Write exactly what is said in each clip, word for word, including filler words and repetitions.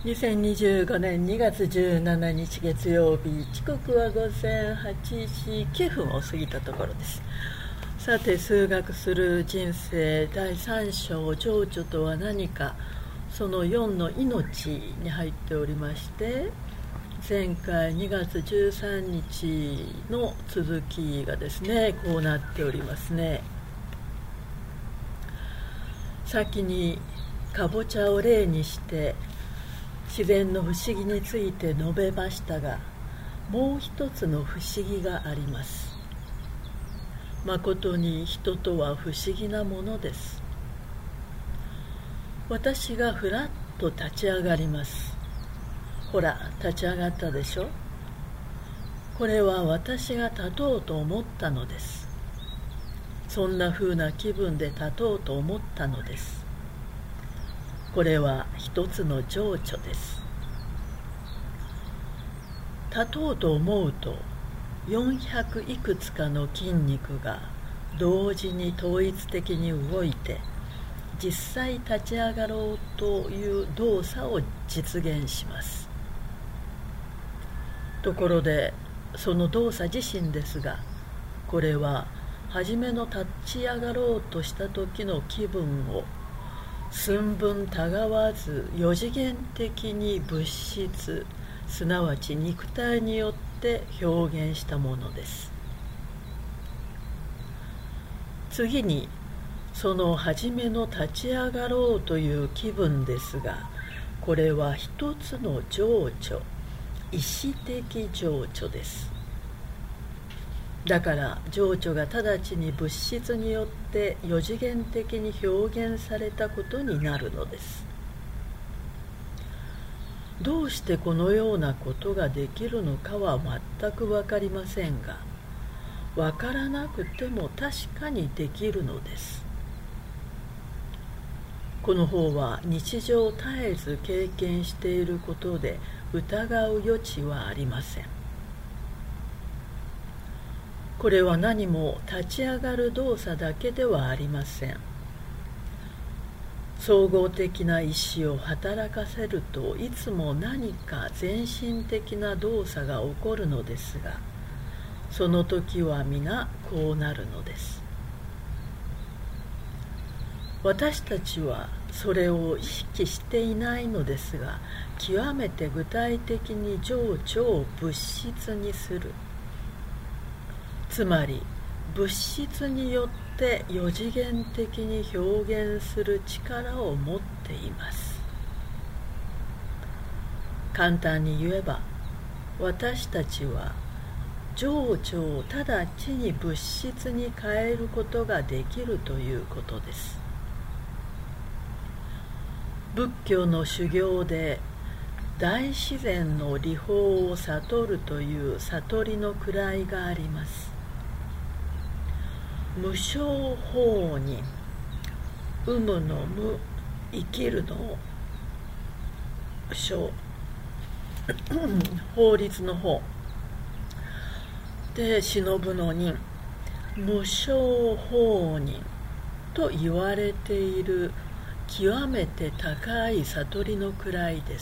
にせんにじゅうごねんにがつじゅうしちにち月曜日、時刻はごぜんはちじきゅうふんを過ぎたところです。さて、数学する人生だいさん章、情緒とは何か、そのよんの命に入っておりまして、前回にがつじゅうさんにちの続きがですね、こうなっておりますね。先にかぼちゃを例にして自然の不思議について述べましたが、もう一つの不思議があります。まことに人とは不思議なものです。私がふらっと立ち上がります。ほら、立ち上がったでしょ。これは私が立とうと思ったのです。そんなふうな気分で立とうと思ったのです。これは一つの情緒です。立とうと思うと、よんひゃくいくつかの筋肉が同時に統一的に動いて、実際立ち上がろうという動作を実現します。ところで、その動作自身ですが、これは初めの立ち上がろうとした時の気分を寸分たがわず四次元的に物質、すなわち肉体によって表現したものです。次に、その初めの立ち上がろうという気分ですが、これは一つの情緒、意思的情緒です。だから情緒が直ちに物質によって四次元的に表現されたことになるのです。どうしてこのようなことができるのかは全く分かりませんが、分からなくても確かにできるのです。この方は日常絶えず経験していることで疑う余地はありません。これは何も立ち上がる動作だけではありません。総合的な意志を働かせるといつも何か全身的な動作が起こるのですが、その時は皆こうなるのです。私たちはそれを意識していないのですが、極めて具体的に情緒を物質にする、つまり物質によって四次元的に表現する力を持っています。簡単に言えば、私たちは情緒を直ちに物質に変えることができるということです。仏教の修行で大自然の理法を悟るという悟りの位があります。無償法人、有無の無、生きるの生、法律の法で忍ぶの人、無償法人と言われている極めて高い悟りの位です。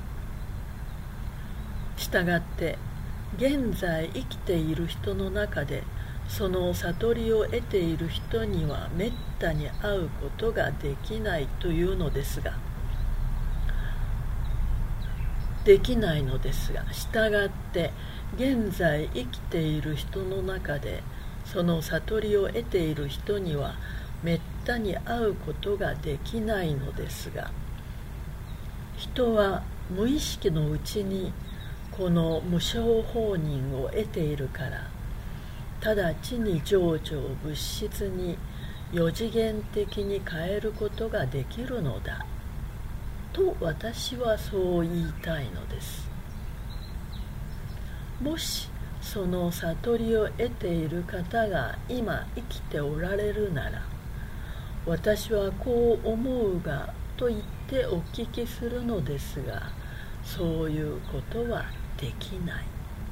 したがって現在生きている人の中で、その悟りを得ている人にはめったに会うことができないというのですが、できないのですが、したがって現在生きている人の中で、その悟りを得ている人にはめったに会うことができないのですが、人は無意識のうちにこの無償法人を得ているから、直ちに情緒を物質に四次元的に変えることができるのだと私はそう言いたいのです。もしその悟りを得ている方が今生きておられるなら、私はこう思うがと言ってお聞きするのですが、そういうことはできない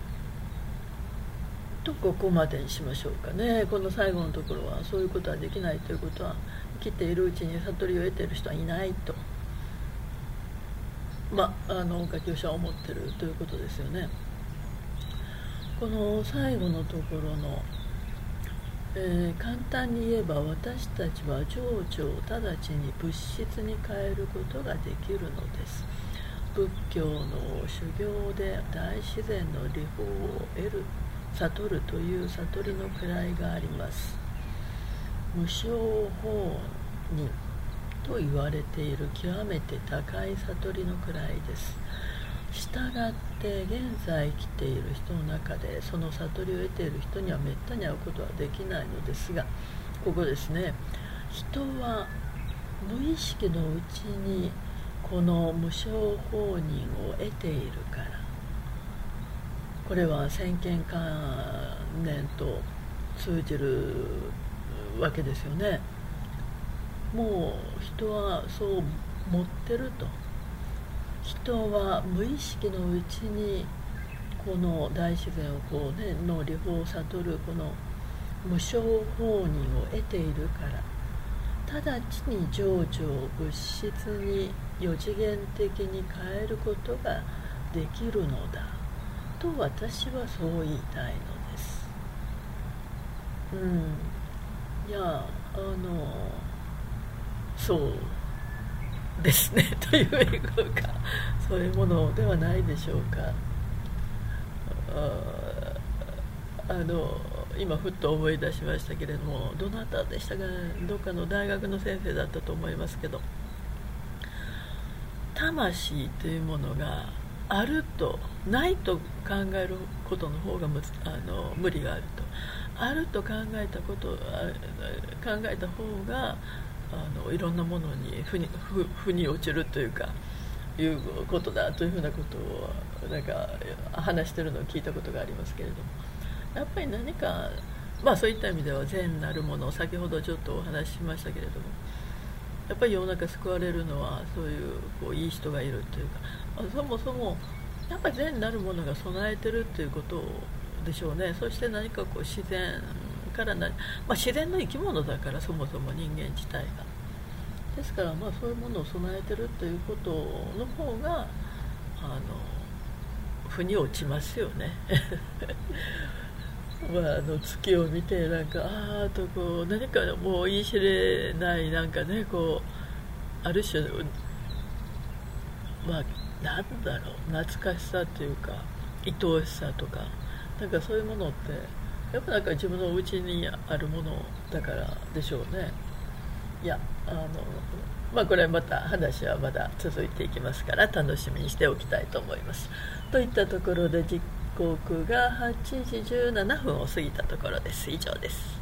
と、ここまでにしましょうかね。この最後のところは、そういうことはできないということは、生きているうちに悟りを得ている人はいないとまあ、あの下級者は思ってるということですよね。この最後のところの、えー、簡単に言えば私たちは情緒を直ちに物質に変えることができるのです。仏教の修行で大自然の理法を得る悟るという悟りの位があります。無償法人と言われている極めて高い悟りの位です。したがって現在生きている人の中でその悟りを得ている人にはめったに会うことはできないのですが、ここですね、人は無意識のうちにこの無償法人を得ているから、これは先見観念と通じるわけですよね。もう人はそう持ってると。人は無意識のうちにこの大自然をこう、ね、の理法を悟るこの無償法人を得ているから、直ちに情緒を物質に四次元的に変えることができるのだと私はそう言いたいのです。うんいやあのそうですねという英語かそういうものではないでしょうか。ああの今ふっと思い出しましたけれども、どなたでしたか、どっかの大学の先生だったと思いますけど、魂というものがあるとないと考えることの方がむあの無理があると、あると考えたこと考えた方があのいろんなものに負に、負、負に落ちるというかいうことだというふうなことをなんか話してるのを聞いたことがありますけれども、やっぱり何か、まあ、そういった意味では善なるものを先ほどちょっとお話ししましたけれども、やっぱり世の中救われるのはそういう、こういい人がいるというか、そもそもやっぱり善なるものが備えてるということでしょうね。そして何かこう自然からな、まあ、自然の生き物だからそもそも人間自体がですから、まあ、そういうものを備えてるということの方があの腑に落ちますよねまあ、あの月を見てなんかあーとこう何かもう言い知れないなんかねこうある種まあなんだろう懐かしさというか愛おしさとかなんかそういうものってやっぱなんか自分の内にあるものだからでしょうね。いやあのまあこれはまた話はまだ続いていきますから楽しみにしておきたいと思います。といったところで時刻がはちじじゅうななふんを過ぎたところです。以上です。